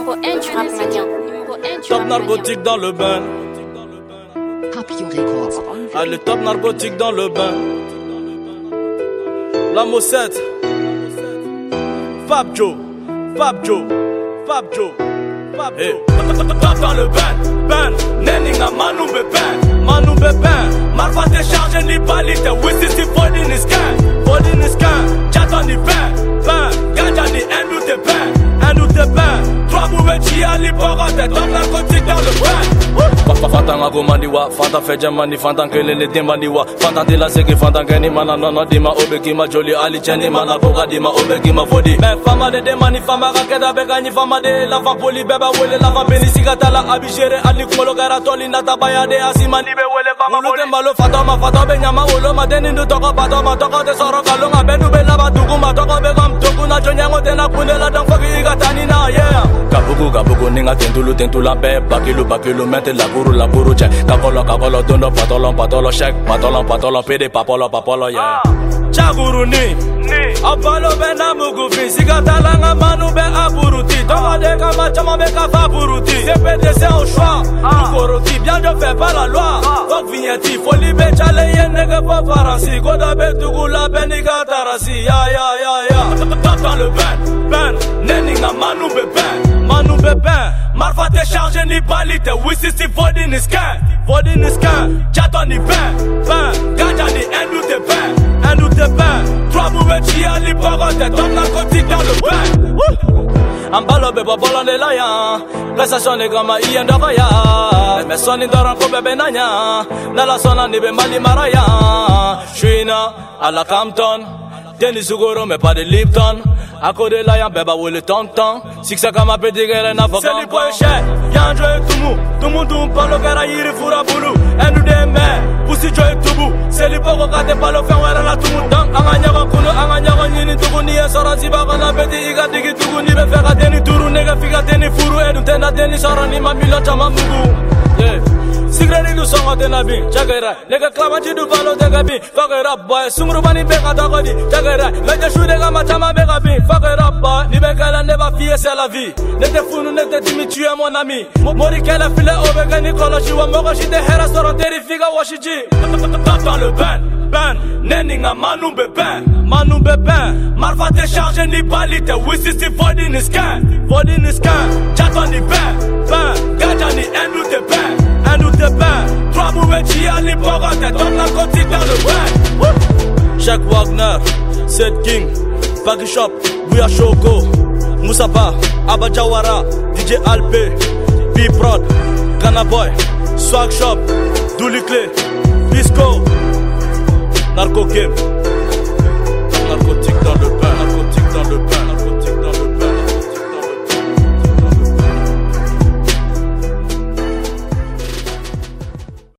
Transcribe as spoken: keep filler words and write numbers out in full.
Numéro un du rap malien. Numéro un du Top rap narcotique dans le bain. Papillon Records. Allez, top narcotique dans le bain. La Mossette. Fab Joe. Fab Joe. Fab Joe. Fab Joe. Top dans le bain. Ben. Neninga Manu Beben. Manu Beben. Marfa décharge ni balite. Wisi si body ni scan. Body ni scan. Chaton ni ben. Ben. Ganja ni endu te ben. Endu te ben. Trois boubets chia li borote. Top narcotique dans le bain. Fanta ngago maniwa, Fanta feja mani, Fanta kelele de maniwa, Fanta de la seki, Fanta geni mana nana dima obeki ma joli ali cheni mana boga dima obeki ma fodi. Me fama de de mani fama kakeda begani fama de la fa poli beba wele la fa beni sikatala abijere ali kumolo gara toli nata baya de asimani be wele fama poli. Ulu tembalo fatoma fatoma nyama wolo ma deni ndu toko patoma toko te soro kalonga benu be laba tuku ma toko be kam tuku na jonyango te na kunela dang fagi igatani na yeah. Kabugu kabugu ninga tentulu tentula be bakilu bakilu mente la guru la guru check kakolo kakolo dono patolo patolo check patolo patolo pede papolo papolo yeah. Chaguru ni apalo be na mugufi sigatalanga manu be aburuti toka de kama chama be kafa buruti C P D c'est au choix Bukoroti bien de fait par la loi donc vigneti folie be chale yenege pa faransi koda be tugula be niga tarasi ya ya ya ya top dans le ben ben neninga manu be ben manu be ben marfa te charge ni balite wisi si body ni scan body ni scan chaton ni ben ben ganja ni endu te ben endu te ben trois boubets chia li borote top narcotique dans le bain ambalo be bobolo de la ya prestation ni gama ienda kaya me soni doran ko bebe nanya na la sona ni be mali maraya Shuina à la Campton Denis Sugoro mais pas de Lipton à côté là y'a beba ou le tonton si que ça comme un petit guerre n'a pas c'est les points chers y'a un jeu tout mou tout le monde parle au gara yiri fura boulou et nous des mains poussi jeu tout bout c'est les points qu'on a pas le faire ouais là tout le monde donc anganya kono anganya koni tout ni sora si ba kana petit iga digi tout ni be faire deni turu nega figa deni furu et nous tena deni sora ni mamilo chama mugu yeah. Sigreni du songo de nabi, chagera. Nega klamachi du valo de gabi, fuck it up boy. Sumru bani beka dagodi, chagera. Meje shu de gama chama beka bi, fuck it up boy. Ni beka la neba fie c'est la vie. Nete funu nete timi tu es mon ami. Mori kela file obega ni koloshi wa mogo shi de hera soron terrifiga washiji. Top dans le ben, ben. Neninga manu be ben, manu be ben. Marfa te charge ni balite, wisi si body ni scan, body ni scan. Chaton ni ben, ben. Ganja ni endu te ben. Un nous te bain, trois boubets chia li borote, top narcotique dans le bain. Check Wagner, Seth King, Baggy Shop, Bouya Shoko, Moussapa, Abba Jawara, D J Alpe, B-Prod, Ghana Boy, Swag Shop, Douli Clé, Bisco, Narco Game, narcotique dans le bain.